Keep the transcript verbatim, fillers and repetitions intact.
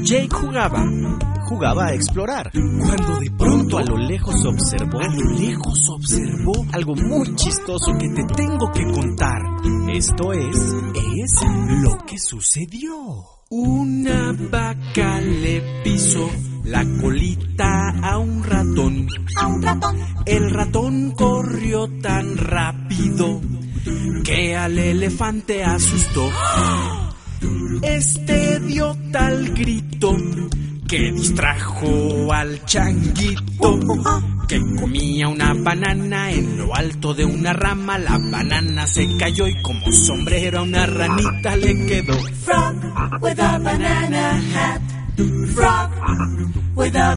Jake jugaba, jugaba a explorar, cuando de pronto a lo lejos observó, a lo lejos observó algo muy chistoso que te tengo que contar. Esto es, es lo que sucedió. Una vaca le pisó la colita a un ratón. A un ratón. El ratón corrió tan rápido que al elefante asustó. Este dio tal grito que distrajo al changuito, que comía una banana en lo alto de una rama. La banana se cayó y como sombrero a una ranita le quedó. Frog with a banana hat. Frog with a